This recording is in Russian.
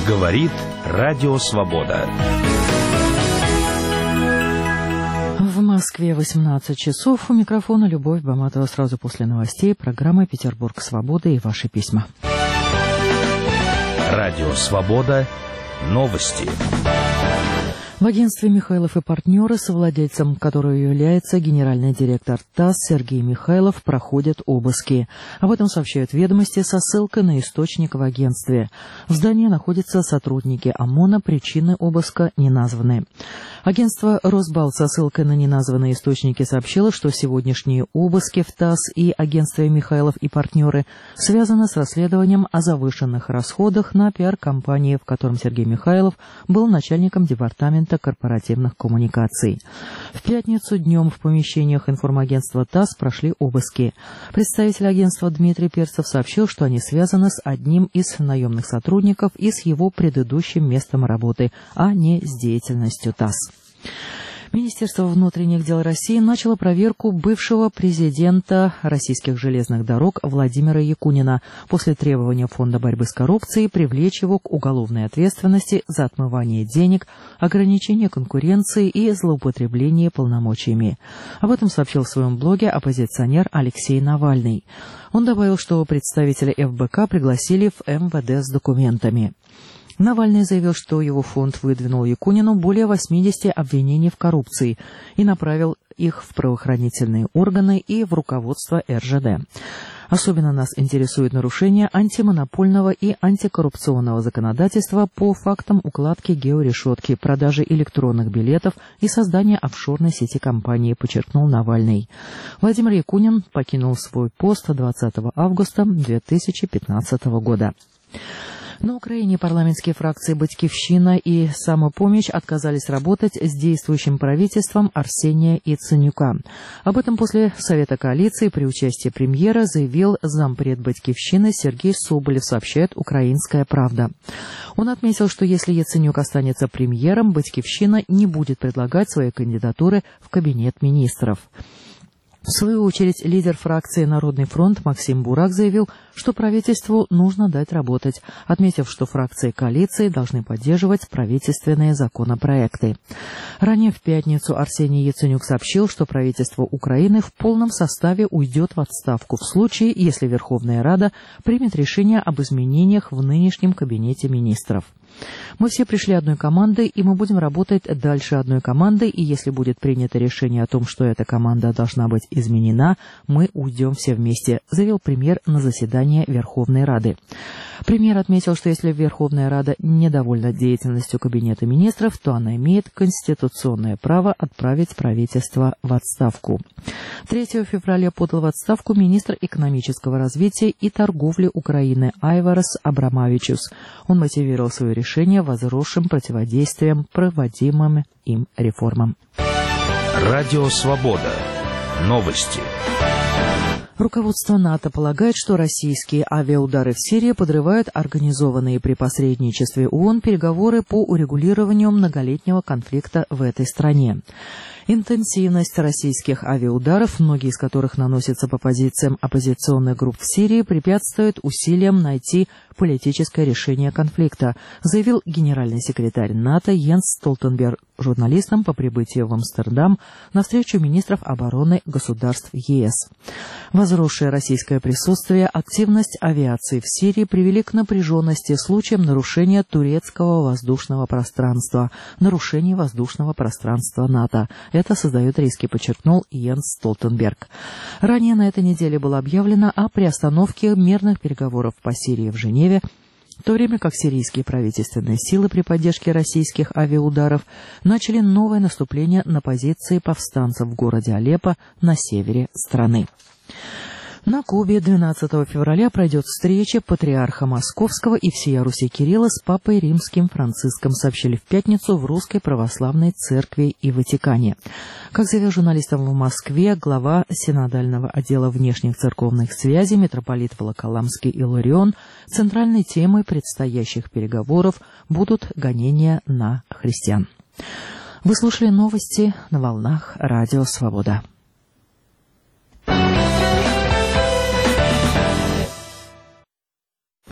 Говорит Радио Свобода. В Москве 18 часов. У микрофона Любовь Баматова. Сразу после новостей программа «Петербург. Свобода» и ваши письма. Радио Свобода. Новости. В агентстве «Михайлов и партнеры», совладельцем которого является генеральный директор ТАСС Сергей Михайлов, проходят обыски. Об этом сообщают «Ведомости» со ссылкой на источник в агентстве. В здании находятся сотрудники ОМОНа, причины обыска не названы. Агентство «Росбалт» со ссылкой на неназванные источники сообщило, что сегодняшние обыски в ТАСС и агентстве «Михайлов и партнеры» связаны с расследованием о завышенных расходах на пиар-компании, в котором Сергей Михайлов был начальником департамента корпоративных коммуникаций. В пятницу днем в помещениях информагентства ТАСС прошли обыски. Представитель агентства Дмитрий Перцев сообщил, что они связаны с одним из наемных сотрудников и с его предыдущим местом работы, а не с деятельностью ТАСС. Министерство внутренних дел России начало проверку бывшего президента российских железных дорог Владимира Якунина после требования Фонда борьбы с коррупцией привлечь его к уголовной ответственности за отмывание денег, ограничение конкуренции и злоупотребление полномочиями. Об этом сообщил в своем блоге оппозиционер Алексей Навальный. Он добавил, что представителя ФБК пригласили в МВД с документами. Навальный заявил, что его фонд выдвинул Якунину более 80 обвинений в коррупции и направил их в правоохранительные органы и в руководство РЖД. Особенно нас интересует нарушение антимонопольного и антикоррупционного законодательства по фактам укладки георешетки, продажи электронных билетов и создания офшорной сети компании, подчеркнул Навальный. Владимир Якунин покинул свой пост 20 августа 2015 года. На Украине парламентские фракции «Батькивщина» и «Самопомощь» отказались работать с действующим правительством Арсения Яценюка. Об этом после Совета коалиции при участии премьера заявил зампред «Батькивщины» Сергей Соболев, сообщает «Украинская правда». Он отметил, что если Яценюк останется премьером, «Батькивщина» не будет предлагать свои кандидатуры в кабинет министров. В свою очередь, лидер фракции «Народный фронт» Максим Бурак заявил, что правительству нужно дать работать, отметив, что фракции коалиции должны поддерживать правительственные законопроекты. Ранее в пятницу Арсений Яценюк сообщил, что правительство Украины в полном составе уйдет в отставку в случае, если Верховная Рада примет решение об изменениях в нынешнем кабинете министров. Мы все пришли одной командой, и мы будем работать дальше одной командой, и если будет принято решение о том, что эта команда должна быть изменена, мы уйдем все вместе, заявил премьер на заседании Верховной Рады. Премьер отметил, что если Верховная Рада недовольна деятельностью Кабинета министров, то она имеет конституционное право отправить правительство в отставку. 3 февраля подал в отставку министр экономического развития и торговли Украины Айварас Абрамавичус. Он мотивировал свое решение возросшим противодействием проводимым им реформам. Радио Свобода. Новости. Руководство НАТО полагает, что российские авиаудары в Сирии подрывают организованные при посредничестве ООН переговоры по урегулированию многолетнего конфликта в этой стране. Интенсивность российских авиаударов, многие из которых наносятся по позициям оппозиционных групп в Сирии, препятствует усилиям найти политическое решение конфликта, заявил генеральный секретарь НАТО Йенс Столтенберг журналистам по прибытии в Амстердам на встречу министров обороны государств ЕС. Возросшее российское присутствие, активность авиации в Сирии привели к напряженности случаем нарушения турецкого воздушного пространства, нарушения воздушного пространства НАТО. Это создает риски, подчеркнул Йенс Столтенберг. Ранее на этой неделе было объявлено о приостановке мирных переговоров по Сирии в Женеве, в то время как сирийские правительственные силы при поддержке российских авиаударов начали новое наступление на позиции повстанцев в городе Алеппо на севере страны. На Кубе 12 февраля пройдет встреча патриарха Московского и всея Руси Кирилла с папой римским Франциском, сообщили в пятницу в Русской Православной Церкви и Ватикане. Как заявил журналистам в Москве глава синодального отдела внешних церковных связей митрополит Волоколамский Иларион, центральной темой предстоящих переговоров будут гонения на христиан. Вы слушали новости на волнах Радио Свобода.